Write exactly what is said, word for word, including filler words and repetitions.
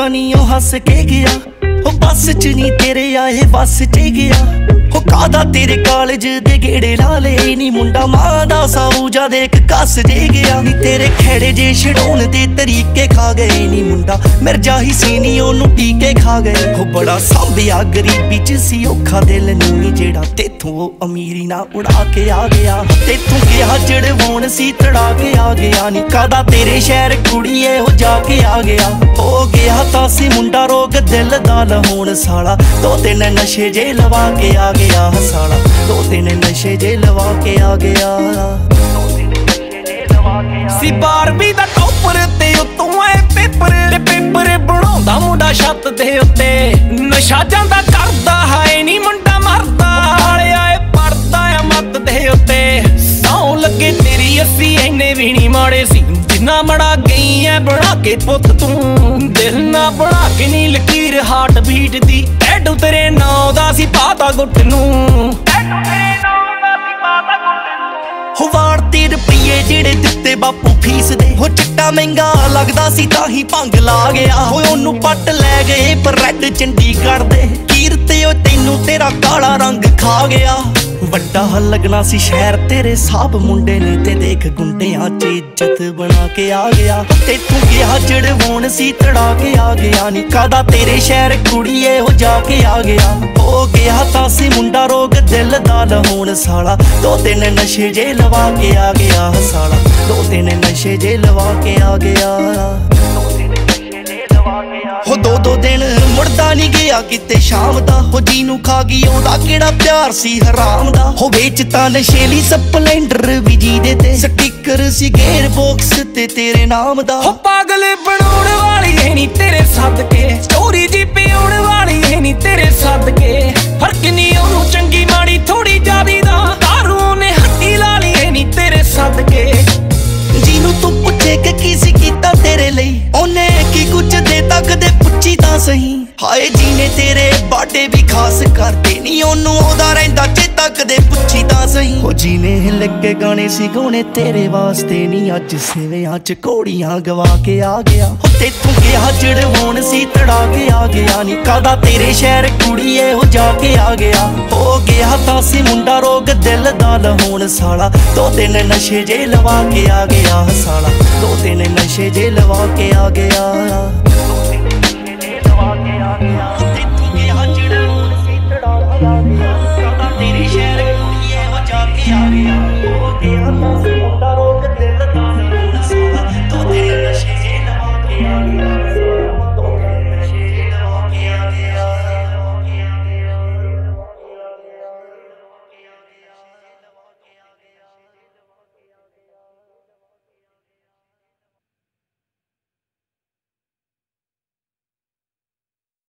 पता नहीं ओ हस के गया ओ बस च नहीं तेरे आए बस च गया हो कादा तेरे कॉलेज दे गेड़े ला ले नी मुंडा मां दा साऊ जा देख कस जे गया नी तेरे खेड़े जे छड़ाउण दे तरीके खा गए नी मुंडा मिर्जा ही सी नी ओनू टीके खा गए हो बड़ा सांभिया गरीबी च सी औखा दिल नी जेड़ा तेथों वो अमीरी ना उड़ा के आ गया तेथों गया जड़वाउण सी तड़ा के आ गया नी कादा तेरे शहर कुड़िए हो जाके आ गया हो गया तां सी मुंडा रोग दिल दा लहोण साला दो तीन नशे जे लवा के आ गया साला दो तीन नशे जे लवा के आ गया सी बारहवीं दा टॉपर ते उत्तों आए पेपर ते पेपर बनाउंदा मुंडा छत दे उत्ते नशा जांदा करदा हाए नी मुंडा मरदा वाले आए पड़दा आ मत दे उत्ते सौ लगे तेरी अस्सी इन्ने भी नी माड़े सी जिन्ना मड़ा गई है बना के पुत तू दिल ना बना के नी लकीर हार्ट बीट दी टैटू तेरे नाम दा सी पाता गुट नू हो वारती रुपये जेड़े दिते बापू फीस दे हो चिट्टा महंगा लगदा सी तां ही भंग ला गया हो ओनू पट लै गए पर रेड चंडीगढ़ दे कीरते ओ तैनू तेरा काला रंग खा गया वड्डा लगना सी शहर तेरे साहब मुंडे ने ते देख गुंडियां च इज्जत बना के आ गया ते तू गया जड़वाउण सी तड़ा के आ गया नी कादा तेरे शहर कुड़िए हो जाके आ गया हो गया तां सी मुंडा रोग दिल दा लहोण साला दो तीन नशे जे लवा के आ गया साला दो तीन नशे जे लवा के आ गया हो दो दो दिन मुड़दा नहीं गया किते शाम दा हो जीनू खा गई ओदा केड़ा प्यार सी हराम दा हो वेचता नशेली स्पलेंडर भी जी दे ते स्टिकर सी गेयर बॉक्स ते तेरे नाम दा हो पागल बनाउण वाली है नी तेरे सदके स्टोरी जी पिउण वाली है नी तेरे सदके फर्क नहीं ओनू चंगी माड़ी थोड़ी जादी दा दारू ने हट्टी ला ली है नी तेरे सदके जीनू तू पुछे कि की सी कीता तेरे लई ओने की कुछ देता कदे पुछी तां सही हाए जीने तेरे बाडे भी खास करते नी ओनू ओदा रहिंदा चेता कदे पुछी तां सही हो जीने लगे गाने सी गाने तेरे वास्ते नी अज सेवियां च घोड़ियां गवा के आ गया हो तेथों गया जड़वाउण सी तड़ा के आ गया नी कादा तेरे शहर कुड़िए हो जाके आ गया हो गया तां सी मुंडा रोग दिल दा लहोण साला दो तीन नशे जे लवा के आ गया साला दो तीन नशे जे लवा के आ गया।